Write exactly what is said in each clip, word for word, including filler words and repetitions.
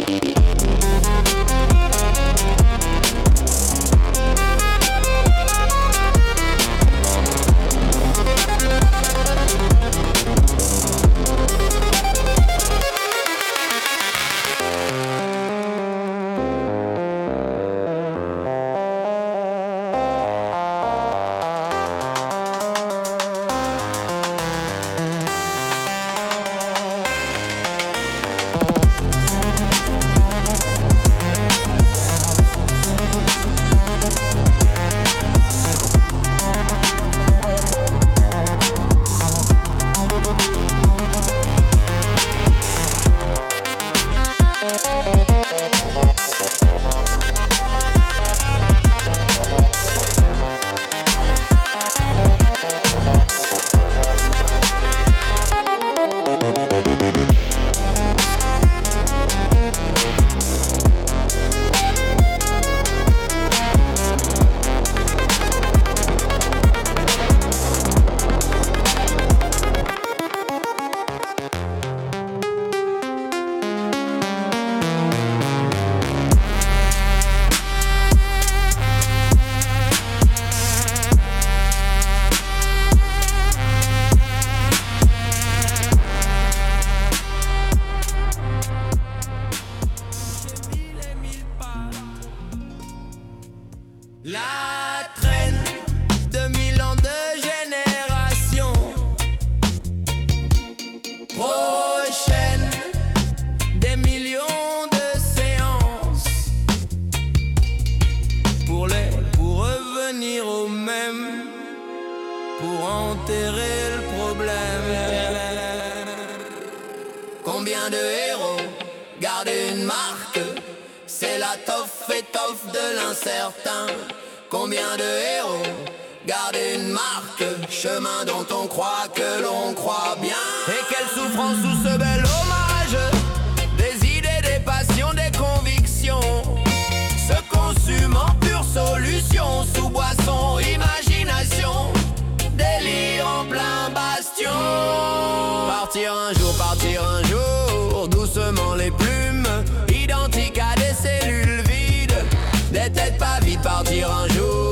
Combien de héros gardent une marque? C'est la toffe étoffe de l'incertain. Combien de héros gardent une marque? Chemin dont on croit que l'on croit bien. Et quelle souffrance sous ce bel hommage. Des idées, des passions, des convictions se consument en pure solution. Sous boisson, imagination, délire en plein bastion. Partir un jour, partir un jour, doucement les plumes, identiques à des cellules vides, des têtes pas vides, partir un jour.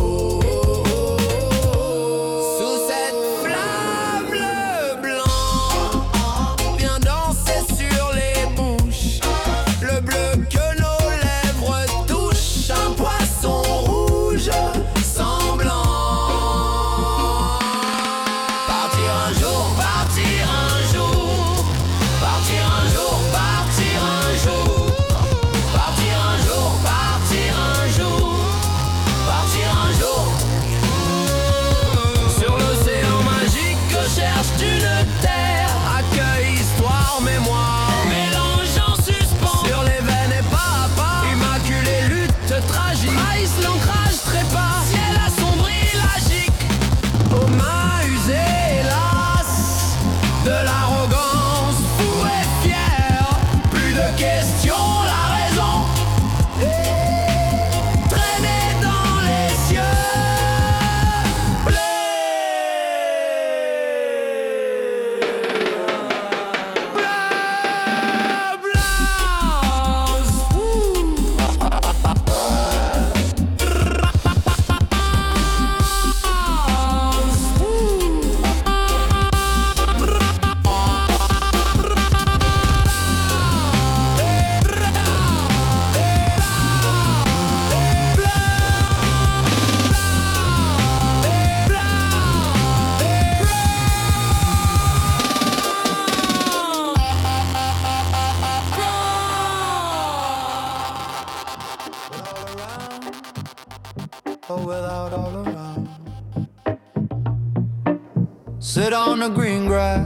Sit on the green grass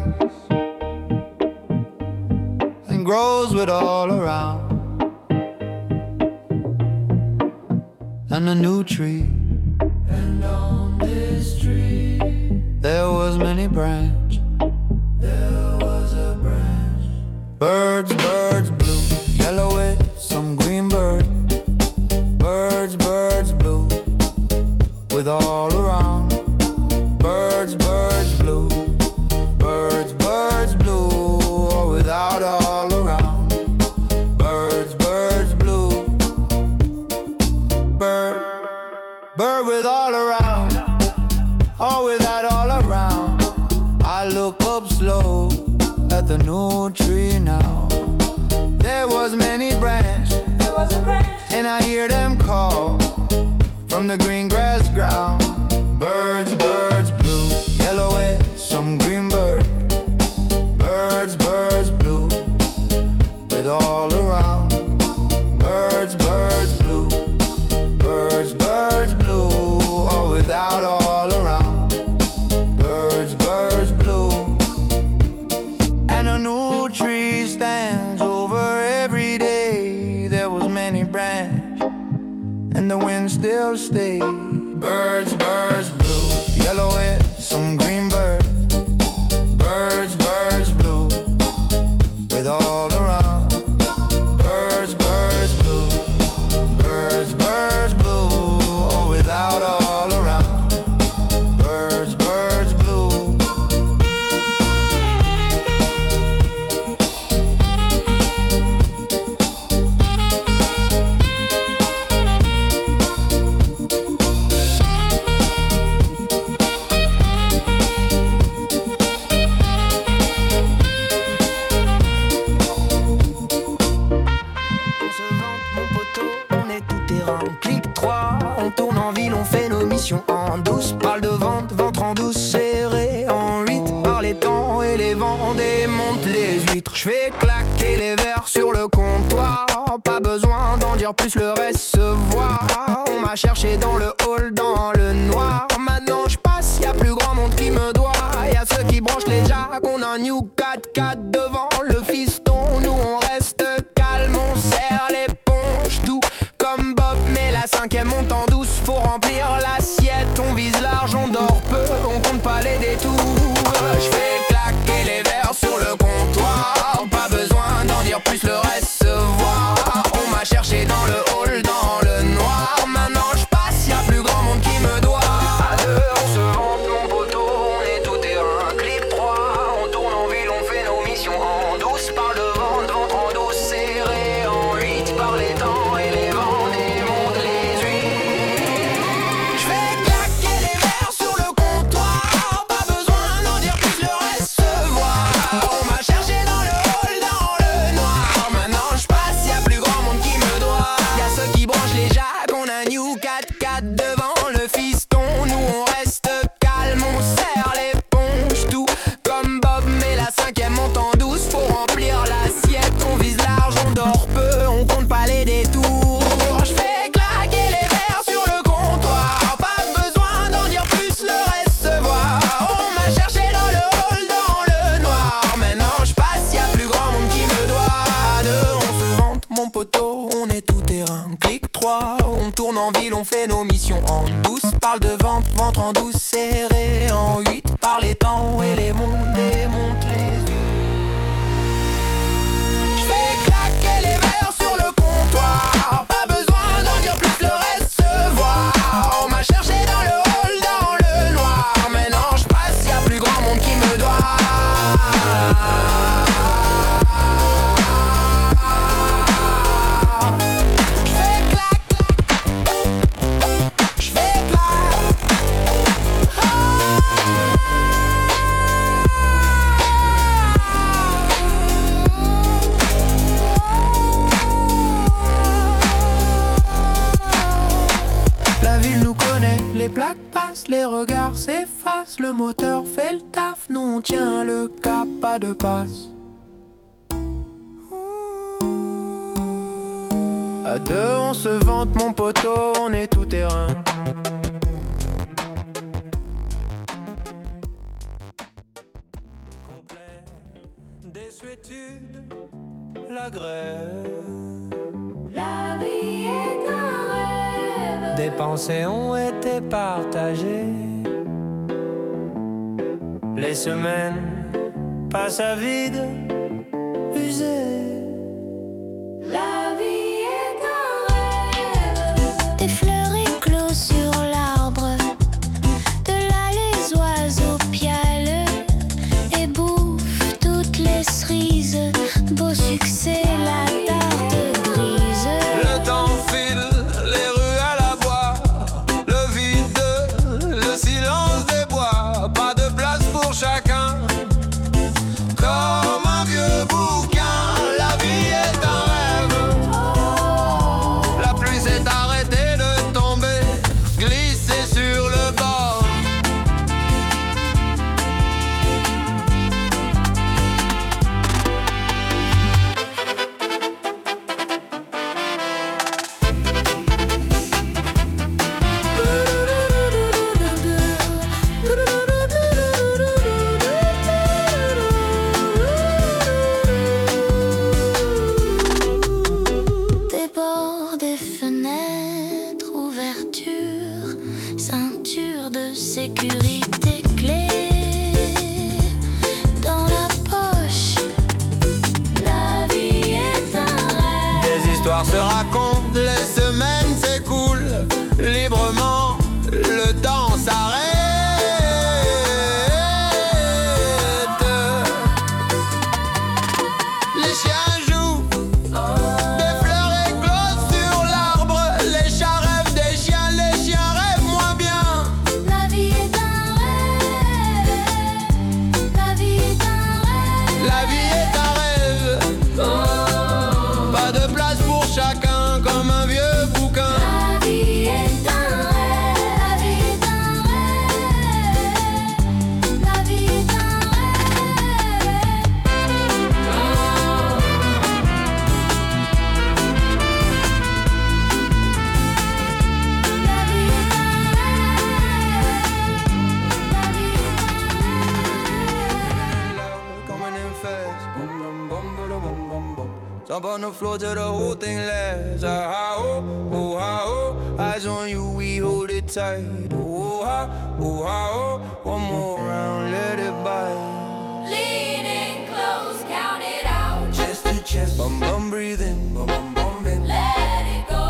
and grows with all around. And a new tree, and on this tree there was many branch. There was a branch. Birds, birds blue, yellow with some green bird. Birds, birds blue, with all around. Birds, birds blue, birds, birds blue, or without all around. Birds. the green grass ground. Birds, birds, blue, yellow and some green bird. Birds, birds, blue, with all around. Birds, birds, blue, birds, birds, blue, all without all around. Birds, birds, blue. And a new tree stands over every day. There was many branches, and the wind still stays. Birds, birds, blue, yellow and some green bird. Birds, birds, blue, with all around. Birds, birds, blue, birds, birds, blue, all without all around. Birds, birds, blue. En douce, parle de vente, ventre en douce, serré en huit par les temps et les vents démontent les huîtres. Je fais claquer les verres sur le comptoir, pas besoin d'en dire plus, le reste se voit. On m'a cherché dans le hall, dans le noir. Maintenant je passe, y'a plus grand monde qui me doit. Y'a ceux qui branchent les jacks, on a un new quatre quatre devant le fiston. Nous on reste calme, on serre l'éponge, tout comme Bob, mais la cinquième monte en douce, faut remplir l'assiette. On vise large, on dort peu, on compte pas les détours. Je fais claquer les verres sur le comptoir, pas besoin d'en dire plus, le reste se voit. On m'a cherché dans le hall, dans le noir. Maintenant je passe, y'a plus grand monde qui me doit. À deux, on se vante mon poteau, on est tout terrain. Clip trois, on tourne en ville, on fait nos missions en douce. Parle de vente, ventre en douce, serré en huit par les temps et les vents démontent les huit. Je fais claquer les verres sur le comptoir, pas besoin d'en dire plus, le reste se voit. On m'a cherché dans le hall, dans le noir. Maintenant je passe, y'a plus grand monde qui me doit. Y'a ceux qui branchent les jacks, on a new quatre quatre devant le fiston. Nous on reste calme, on serre l'éponge, tout comme Bob, mais la cinquième monte en douce, faut remplir l'assiette. On vise large, on dort peu, on compte pas les détours. Je fais claquer les verres sur le comptoir, pas besoin d'en dire plus, le reste se voit. On m'a cherché dans le hall, dans le noir. Maintenant je passe, y'a plus grand monde qui me doit. À deux, on se vante mon poteau, on est tout terrain. Clic trois, on tourne en ville, on fait nos missions en douce. Parle de vente, ventre en douce, serré en huit par les temps et les mondes démontent les yeux. Je fais claquer les verres sur le comptoir, pas besoin d'en dire plus, le reste se voit. On m'a cherché dans le hall, dans le noir. Maintenant je passe, y'a plus grand monde qui me doit. Je fais clac, je fais clac. La ville nous connaît, les plaques passent, les regards s'effacent, le moteur fait le taf, nous on tient le cap, pas de passe. À deux on se vante mon poteau, on est tout terrain. Complet, désuétude, la grève. La vie est un rêve. Des pensées ont été partagées. Les semaines passent à vide, usées. La vie est un rêve. Des fleurs éclos sur l'arbre, de là les oiseaux pialent et bouffent toutes les cerises. Beau succès, la tarte grise. Le temps file, les rues à la bois, le vide, le silence des bois. Pas de place pour chacun, comme un vieux bouquin. La vie est un rêve. La pluie s'est arrêtée de tomber. sécurité clé dans la poche. La vie est un rêve. Des histoires se racontent, les semaines s'écoulent librement, le temps s'arrête. Les chiens jouent, des fleurs éclosent sur l'arbre. Les chats rêvent des chiens, les chiens rêvent moins bien. La vie est un rêve. La vie est un rêve. La vie est un rêve. Pas de place pour chacun comme un vieux bouquin. La vie est un rêve. La vie est un rêve. La vie est un rêve. La vie est un rêve. Coming in fast, boom boom boom boom boom boom boom. Jump on the floor till the whole thing lasts. Ah ah oh, oh ah oh. Eyes on you, we hold it tight. Oh ah, oh ah oh. One more round, let it bite. Leaning close, count it out. Chest to chest, bum bum breathing, bum bum bum in. Let it go.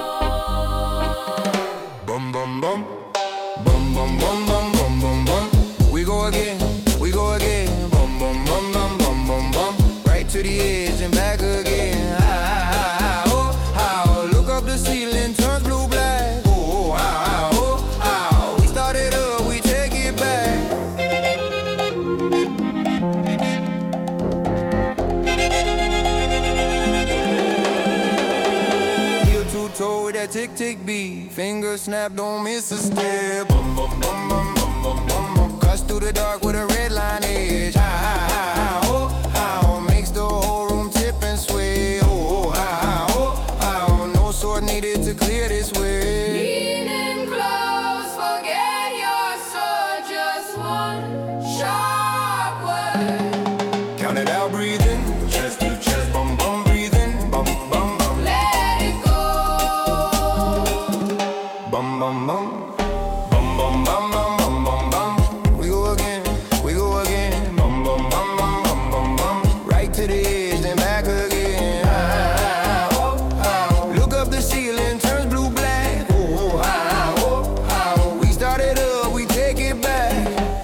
Bum bum bum, bum bum bum bum bum bum bum. We go again, we go again. Bum bum bum bum bum bum bum. Right to the edge and back again. Ah, ah, ah, oh, ah, look up the ceiling, turns blue black. Oh, ah, oh, ah, we started up, we take it back. Heel to toe with that tick tick beat. Finger snap, don't miss a step. Bum bum bum bum bum bum bum bum. Cuts through the dark with a red line edge. Ah, ah, ah, ah, oh, ah, makes the whole room tip and sway. Oh, oh, ah, ah, oh, ah, no sword needed to clear this way. Leaning close, forget your sword. Just one sharp word. Count it out, breathing. Chest to chest, bum bum breathing. Bum bum bum. Let it go. Bum bum bum. Bum bum bum bum bum bum bum. We go again, we go again. Bum bum bum bum bum bum bum. Right to the edge, then back again. Ah, oh, ah. Look up the ceiling, turns blue black. Oh, ah, oh, ah. We started up, we take it back.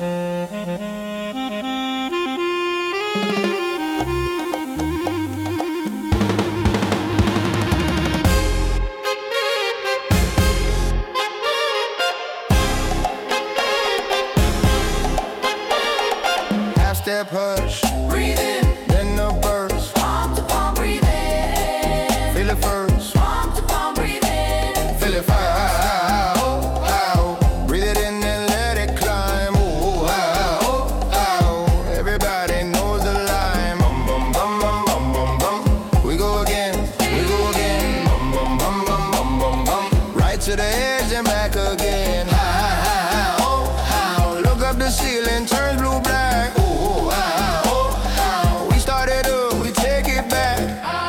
Half step hush, Breathe in, then the burst. palm to palm, breathe in. Feel it first, Palm to palm, breathe in. feel it fire. Oh, oh, breathe it in and let it climb. Oh, oh, oh, oh. Everybody knows the line. Bum bum bum bum bum bum bum. We go again, we go again. Bum bum bum bum bum bum bum. Right to the edge and back again. Ah, ah, ah, oh, oh. Look up the ceiling, turns blue black. Oh, ah, oh, oh. We started up, we take it back.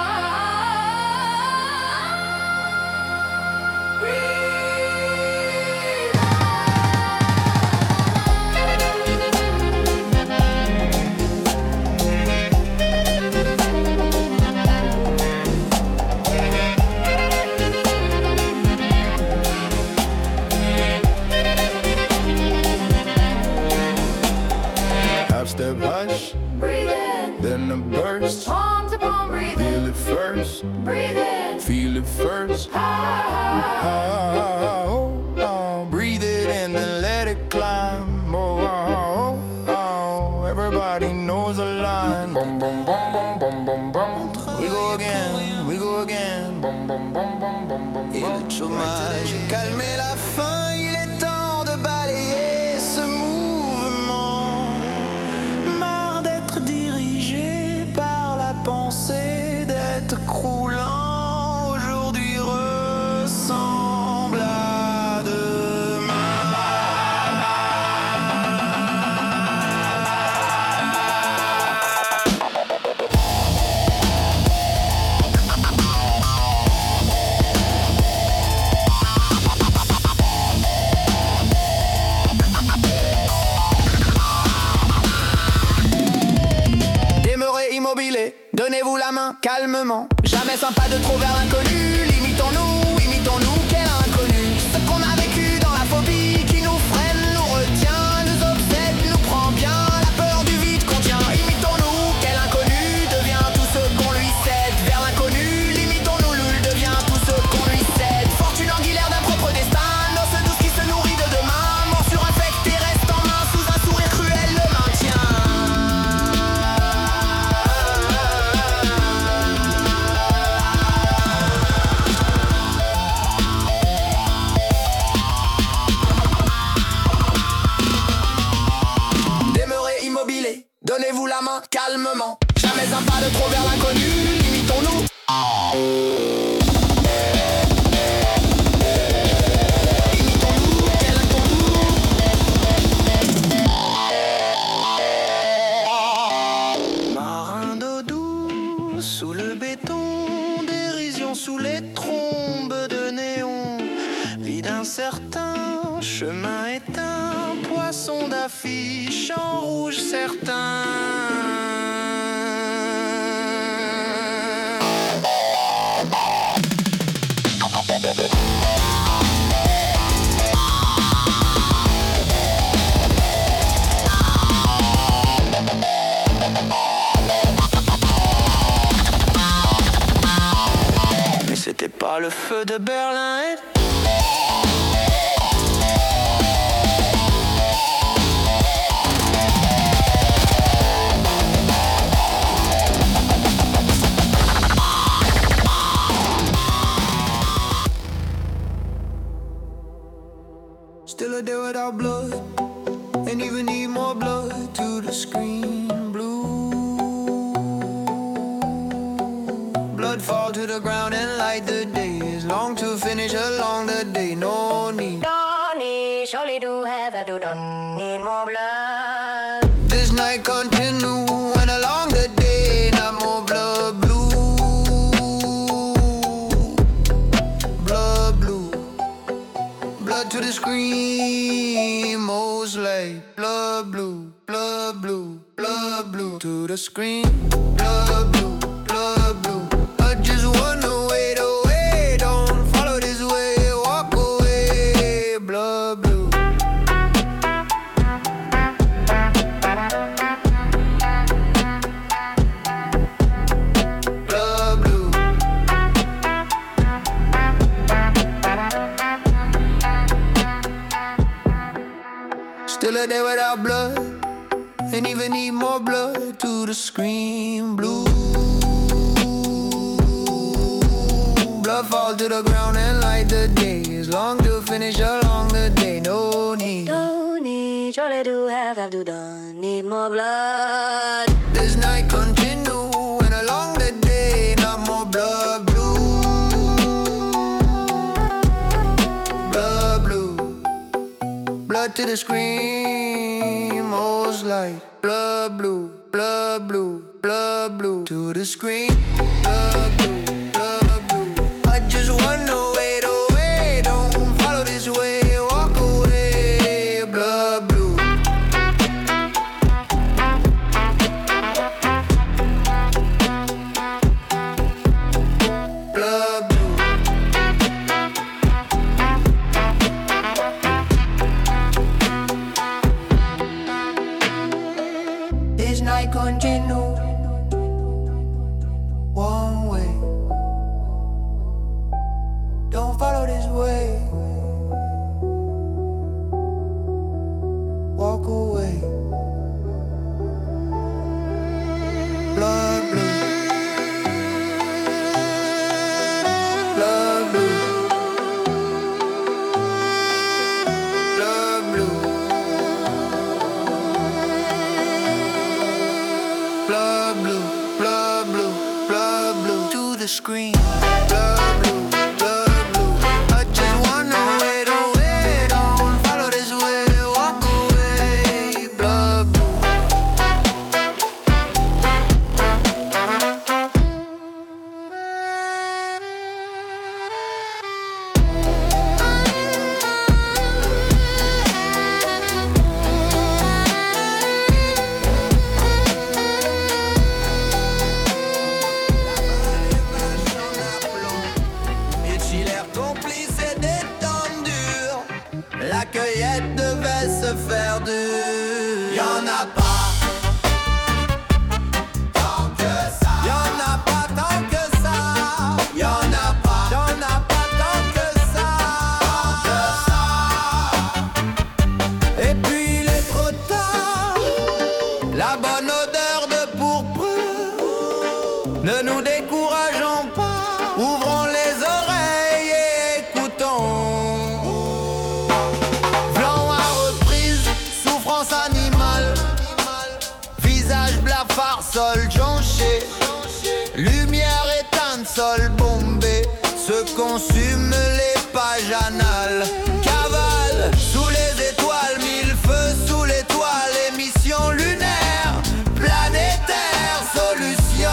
Half step hush, Breathe in, then the burst. palm to palm, breathe Feel in. it first, Breathe in. feel it first. Ah, Ah, oh, oh. Breathe it in and let it climb. Oh, oh, oh, oh. Everybody knows the line. Bum, bum, bum, bum, bum, bum, bum. We go again, we go again. Bum, bum, bum, bum, bum, bum, Et bum. le chômage, calmer la faim, il est temps de balayer ce mouvement. Marre d'être dirigé par la pensée, d'être croulant, aujourd'hui ressent main calmement. Jamais sympa de trop vers l'inconnu. Limitons-nous, imitons-nous, quel inconnu. Ce qu'on a vécu dans la phobie qui nous freine, nous retient, nous obsède, nous prend bien. La peur du vide contient. Imitons-nous, quel inconnu devient tout ce qu'on lui cède. Vers l'inconnu, limitons-nous, l'ul devient tout ce qu'on lui cède. Fortune anguilaire d'un propre destin, noce douce qui se nourrit de demain. Morsure infectée reste en main sous un sourire cruel le maintien. Donnez-vous la main calmement. Jamais un pas de trop vers l'inconnu. Limitons-nous. Imitons-nous, quel marin d'eau douce sous le béton, dérision sous les trombes de néon. Vide incertain, chemin éteint, poisson d'affiche en rouge certain. Mais c'était pas le feu de Berlin. Still a day without blood, and even need more blood to the screen blue. Blood fall to the ground and light the day. It's long to finish along the day. No need. No need, surely do have I do don't need more blood. This night continue and along the day, not more blood blue. Blood blue. Blood to the screen, most like blood blue, blood blue, blood blue to the screen, blood blue, blood blue. I just wanna wait away, don't follow this way, walk away, blood blue. Blood blue. Still a day without blood, and even need more blood to the scream blue. Blood fall to the ground and light the day. It's long to finish along the day. No need. No need, surely do have I do don't need more blood. This night continue and along the day, not more blood blue. Blood blue. Blood to the screen, most like blood blue, blood blue, blood blue to the screen, blood blue, blood blue. I just wanna wait away, don't follow this way, walk away, blood blue. Blood blue. This night continue one way. Don't follow this way. Walk away. Blood blue. Blood blue. Blood blue. Blood blue, blood blue, blood blue to the screen. Blood blue, blood blue. I just wanna wait away, don't follow this way, walk away. Blood blue. cueillette devait se faire dur. Y'en a pas. Ne nous décourageons pas, ouvrons les oreilles et écoutons. Blanc à reprise, souffrance animale, visage blafard, sol jonché, lumière éteinte, sol bombé, se consument les pages anales. Cavale, sous les étoiles, mille feux sous l'étoile, émission lunaire, planétaire, solution.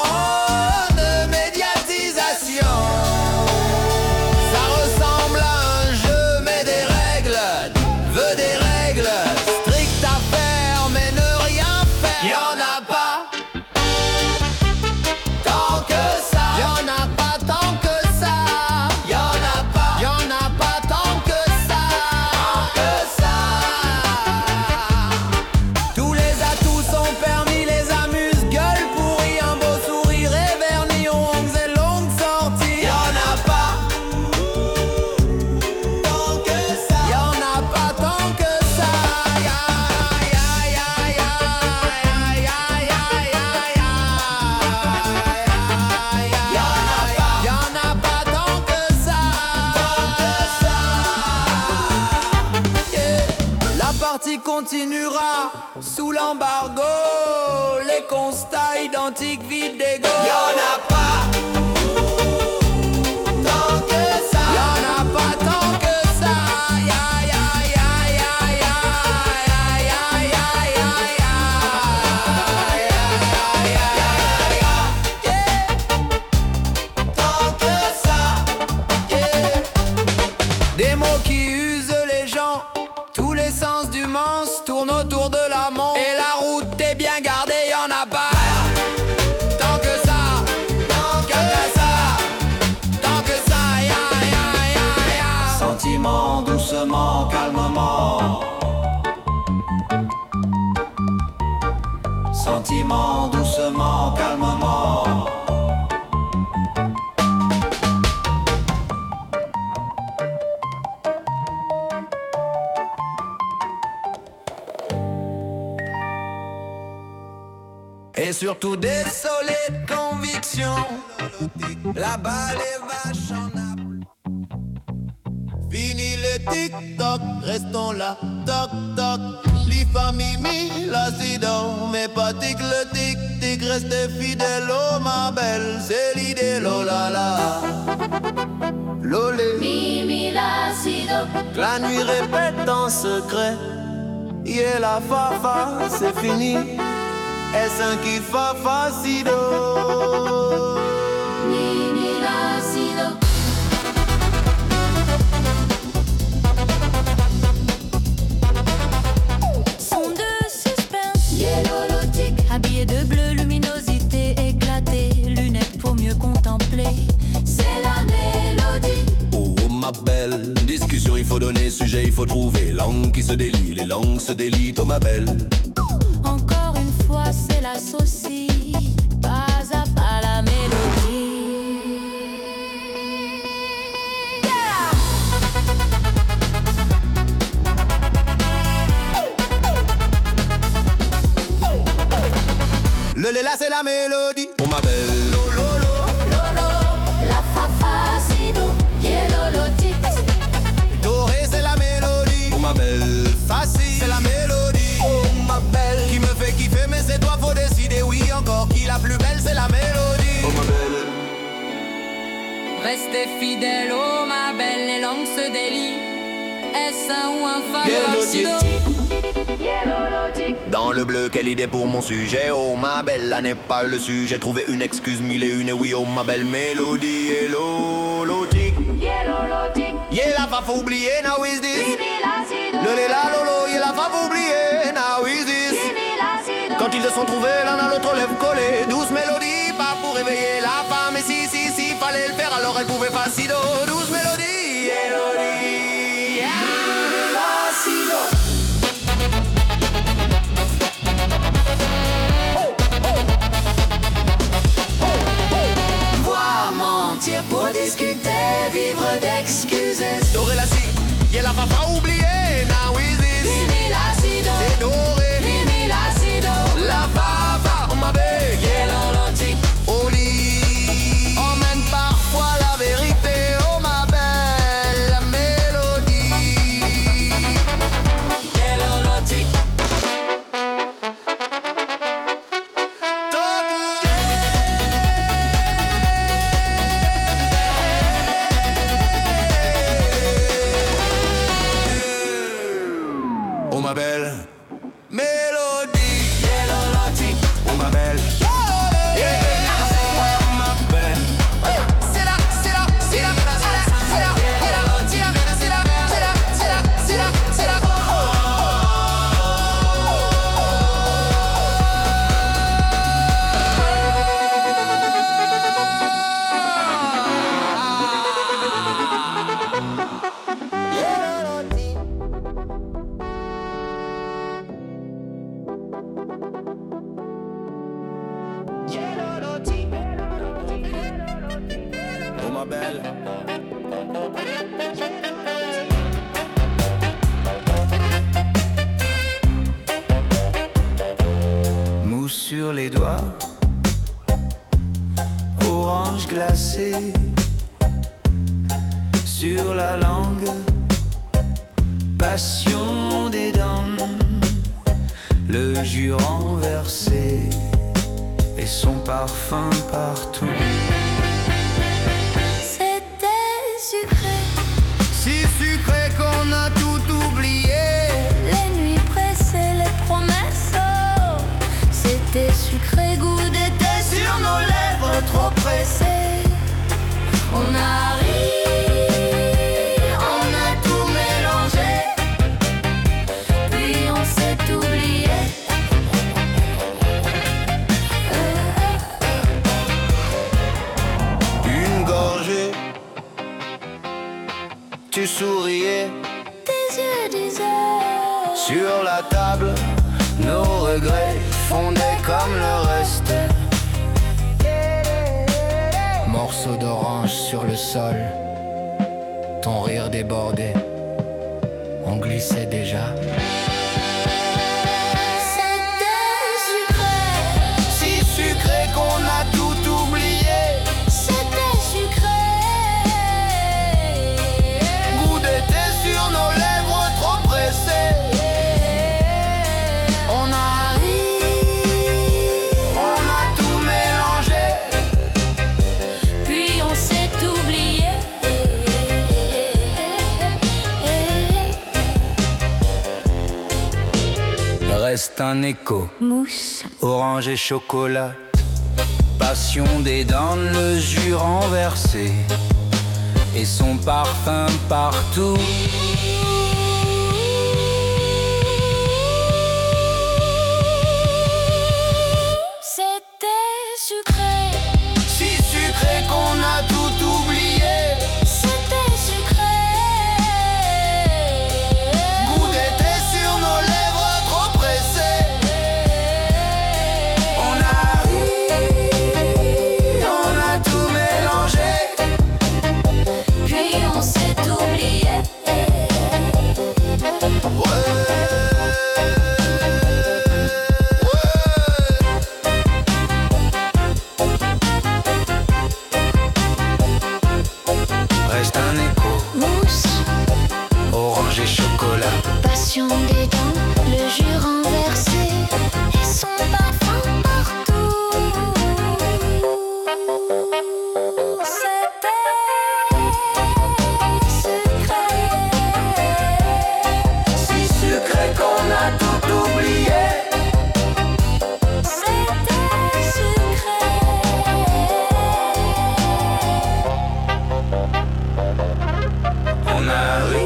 Continuera sous l'embargo, les constats identiques vides d'ego. Y'en a pas tant que ça. Y'en a pas tant que ça. Ya ya ya ya ya ya ya ya ya ya. Tant que ça. Des mots qui usent les gens. Tous les sens du mens tournent autour de la montre. Et la route est bien gardée, y'en a pas. Tant que ça, tant que ça, tant que ça, ya ya ya ya. Sentiment, doucement, calmement. Sentiment, doucement, calmement. Et surtout des solides convictions. La balle est vache en Naples. Fini le tic-toc, restons là, toc toc. Li famille, l'acidon, mais pas tic le tic-tic. Restez fidèle, oh ma belle, c'est l'idée, lolala. Lolé, Mimi l'acido. la nuit répète en secret. Yeah la fafa, c'est fini. Est-ce un kiff facido? Mimi l'acido. Son de suspense, Yellowlotique. habillé de bleu, luminosité éclatée, lunettes pour mieux contempler. C'est la mélodie. Oh ma belle, discussion il faut donner, sujet il faut trouver. Langue qui se délie, les langues se délient, oh ma belle. Encore une fois, c'est la saucisse, pas à pas la mélodie. Yeah! Le lé là c'est la mélodie, oh ma belle. Lolo, la fafacido. Yellowlotique. Doré c'est la mélodie, oh ma belle. Facile, c'est la mélodie, oh ma belle. Qui me fait kiffer mais c'est toi faut décider, oui encore. Qui la plus belle c'est la mélodie, oh ma belle. Restez fidèles, oh ma belle, les langues se délient. Est-ce un ou un fa de l'acido? Dans le bleu, quelle idée pour mon sujet, oh ma belle, là n'est pas le sujet. Trouver une excuse, mille et une, et oui, oh ma belle mélodie, yellowlotique. Yeah, la fa faut oublier, now is this. Le lé la lolo, yeah, la fa faut oublier, now is this. Quand ils se sont trouvés, l'un à l'autre lève collé. Douce mélodie, pas pour réveiller la femme, mais si, si, si, fallait le faire, alors elle pouvait facido. Douce mélodie, mélodie, yeah. fait vivre d'excuses. Doré la scie, y'a la papa oubliée. Now is this Mimi l'acido, c'est doré. Mimi l'acido. La papa, on m'avait Yellow Loti, au lit. Emmène parfois la vérité. Oh ma belle, la mélodie. Yellow Loti. Oh ma belle mélodie. Yellow Loti. Oh ma belle. Yeah. Oh ma belle. C'est là, c'est là, c'est là, c'est là, c'est là, c'est là, c'est là, c'est là, c'est là, c'est là, c'est là, c'est là. Oh ma belle. Mousse sur les doigts, orange glacé sur la langue, passion des dents, le jus renversé et son parfum partout. C'était sucré, Si sucré qu'on a tout oublié. les nuits pressées, les promesses. Oh, c'était sucré, goût d'été sur nos lèvres trop pressées. On a ri, on a tout mélangé, puis on s'est oublié. Une gorgée, tu souriais. Tes yeux disaient Sur la table, nos regrets fondaient comme le reste. Morceau d'orange sur le sol, ton rire débordait, on glissait déjà. c'était sucré, Si sucré qu'on a tout oublié. c'était sucré. Goût d'été sur nos lèvres trop pressées. On a ri, on a tout mélangé. Puis on s'est oublié. Reste un écho, Mousse, orange et chocolat. Passion des dents, le jus renversé et son parfum partout. c'était sucré, Si sucré qu'on a tout oublié. c'était sucré. Goût d'été sur nos lèvres trop pressées. On a ri, on a tout mélangé. Puis on s'est oublié. Reste un écho, Mousse, orange et chocolat. passion des dents, le jus renversé et son parfum partout. C'était sucré, Si sucré qu'on a tout oublié. c'était sucré. On a ri,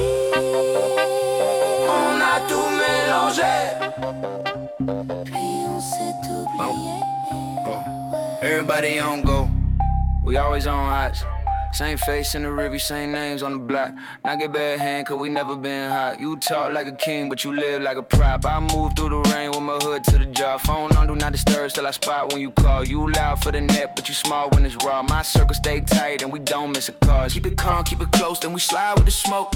on a tout mélangé. Puis on s'est oublié. Everybody on go, we always on highs. Same face in the review, same names on the block. Not get bad hand, cause we never been hot. You talk like a king, but you live like a prop. I move through the rain with from a hood to the job. Phone on, do not disturb till I spot when you call. You loud for the net, but you small when it's raw. My circle stay tight and we don't miss a cause. Keep it calm, keep it close, then we slide with the smoke.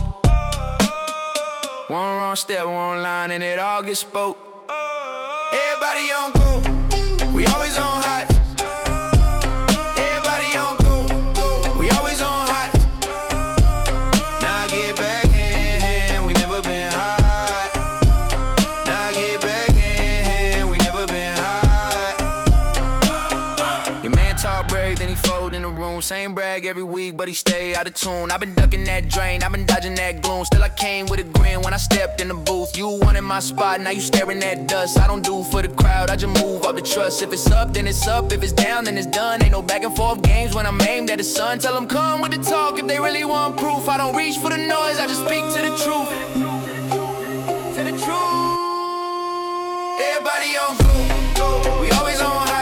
One wrong step, one line, and it all gets spoke. Everybody on go, we always on hot. Everybody on go, we always on hot. Now I get back in hand, we never been hot. Now I get back in hand, we never been hot. Your man talk brave, then he fold in the room. Same brag every week, but he stay out of tune. I've been ducking that drain, I've been dodging that gloom. Still I came with a grin when I stepped in the booth. You wanted my spot, now you staring at dust. I don't do for the crowd, I just move up the trust. If it's up, then it's up. If it's down, then it's done. Ain't no back and forth games when I'm aimed at the sun. Tell them come with the talk if they really want proof. I don't reach for the noise, I just speak to the truth. To the truth. Everybody on go, we always on hot.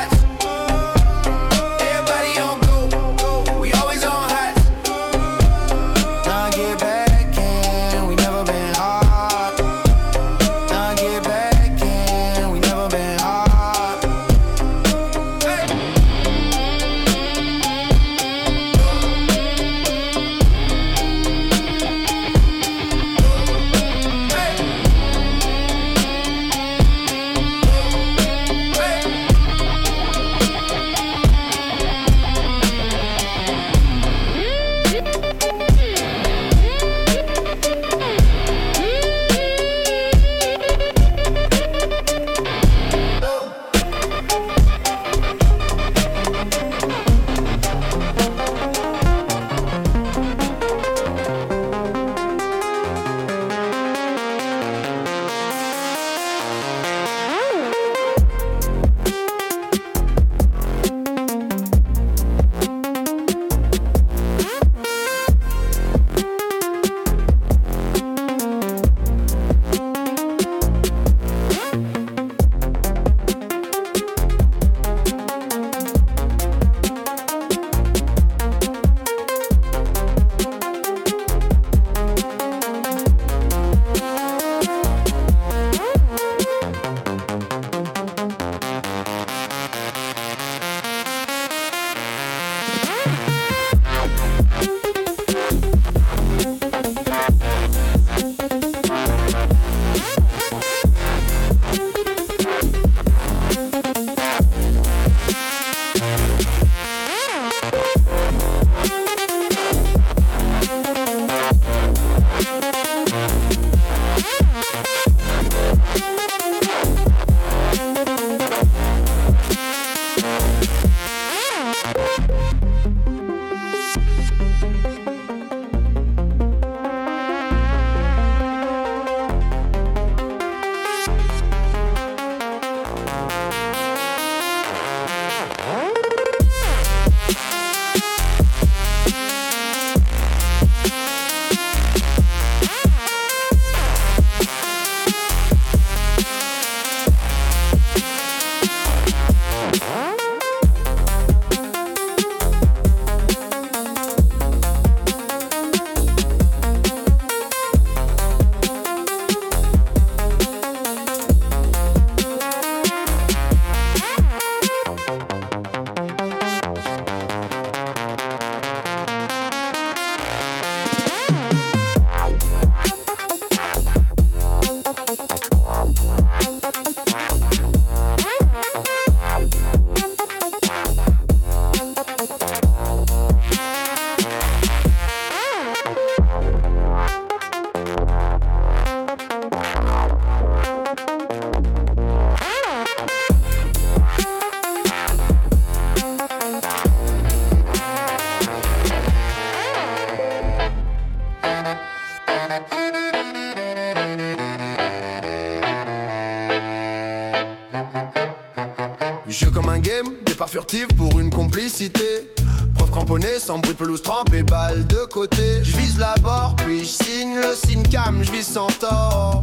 Jeu comme un game, départ furtif pour une complicité. Preuve cramponnée, sans bruit de pelouse trempée, balle de côté. Je vise la bord, puis je signe le signe cam, je vise sans tort.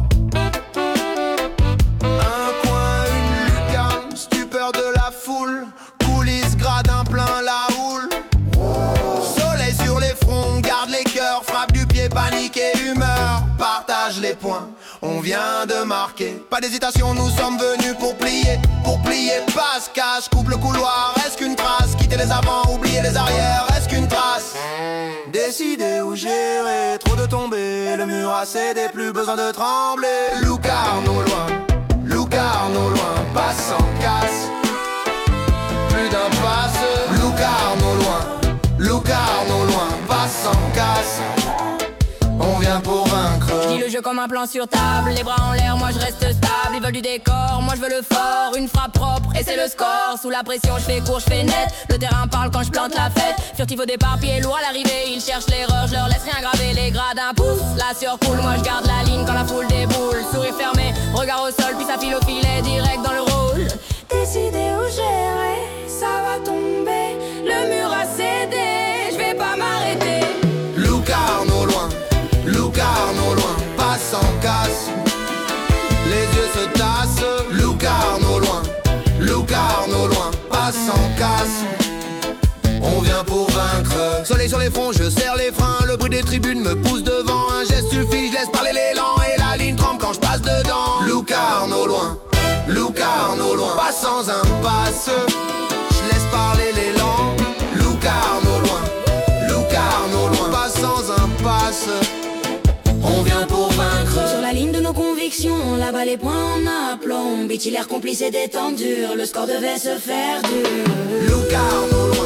Un coin, une lucarne, stupeur de la foule. Coulisses, gradin plein la houle. Soleil sur les fronts, garde les cœurs, frappe du pied, panique et humeur. Partage partage les points, on vient de marquer. Pas d'hésitation, nous sommes venus pour plier. Pour plier, passe, cache, coupe le couloir, reste qu'une trace. Quitter les avants, oublier les arrières, reste qu'une trace. Décider ou gérer, trop de tomber, le mur a cédé, plus besoin de trembler. Lucarno loin, Lucarno loin, passe en casse. Plus d'impasse, Lucarno loin, Lucarno loin, passe en casse. On vient pour vaincre. Je dis le jeu comme un plan sur table, les bras en l'air, moi je reste stable. Ils veulent du décor, moi je veux le fort, une frappe propre et c'est le score. Sous la pression je fais court, je fais net. Le terrain parle quand je plante la fête. Furtif au départ, pied lourd à l'arrivée. Ils cherchent l'erreur, je leur laisse rien graver. Les gradins poussent, la surcoule, moi je garde la ligne quand la foule déboule. Sourire fermé, regard au sol, puis ça file au filet, direct dans le rôle. Décider ou gérer, ça va tomber. Le mur a cédé, je vais pas m'arrêter. Lucarno loin, Lucarno loin, passe en casse. Les yeux se tassent, Lucarno loin, Lucarno loin, passe en casse. On vient pour vaincre. Soleil sur les fronts, je serre les freins. Le bruit des tribunes me pousse devant. Un geste suffit, je laisse parler l'élan. Et la ligne tremble quand je passe dedans. Lucarno loin, Lucarno loin, pas sans impasse. Je laisse parler l'élan. Lucarno loin, Lucarno loin, pas sans impasse. On vient pour vaincre. Sur la ligne de nos convictions, là-bas les points en aplomb. Bitty l'air complice et détendu, le score devait se faire dur. Lucarno loin,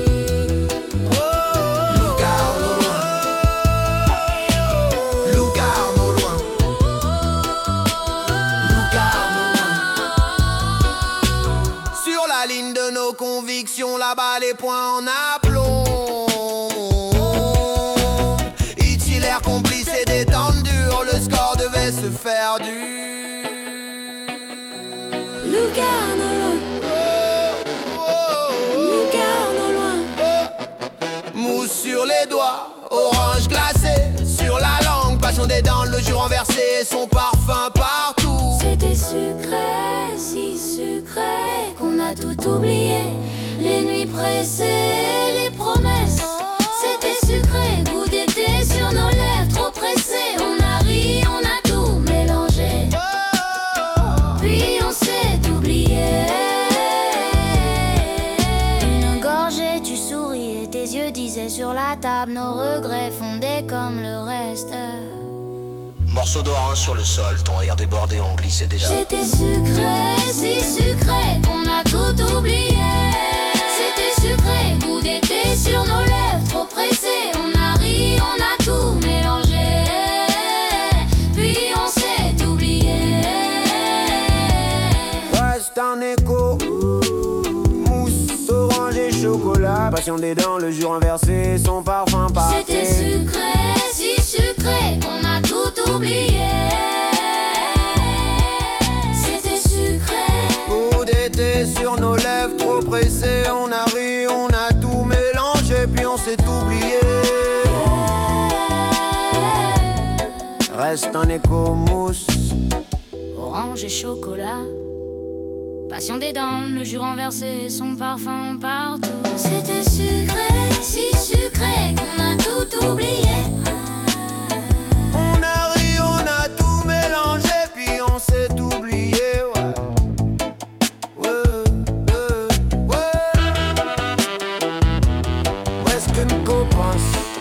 Lucarno loin, Lucarno loin, Lucarno loin. Sur la ligne de nos convictions, là-bas les points en aplomb. L'air complice et détendu, le score devait se faire dur. Lucarno loin, Lucarno loin. Mousse sur les doigts, orange glacé sur la langue, passion des dents, le jus renversé, son parfum partout. C'était sucré, si sucré qu'on a tout oublié. Les nuits pressées, les promesses. C'était sucré, goût d'été sur nos lèvres, trop pressé. On a ri, on a tout mélangé. Puis on s'est oublié. Une gorgée, tu souriais, tes yeux disaient sur la table. Nos regrets fondaient comme le reste. Morceau d'orange sur le sol, ton rire débordé, on glissait déjà. C'était sucré, si sucré qu'on a tout oublié. C'était sucré, goût d'été sur nos lèvres, trop pressé. On a ri, on a tout mélangé. Puis on s'est oublié. Reste un écho, mousse, orange et chocolat. Passion des dents, le jus renversé, son parfum parfait. C'était sucré, si sucré qu'on a tout oublié. C'était sucré. Goût d'été sur nos lèvres, trop pressé. On a ri, on a tout mélangé, puis on s'est oublié. Reste un écho mousse, Orange et chocolat. Passion des dents, le jus renversé, son parfum partout. C'était sucré, si sucré qu'on a tout oublié. on a ri, on a tout mélangé, puis on s'est oublié. Ouais, ouais, ouais, ouais. Où est-ce que nous pense?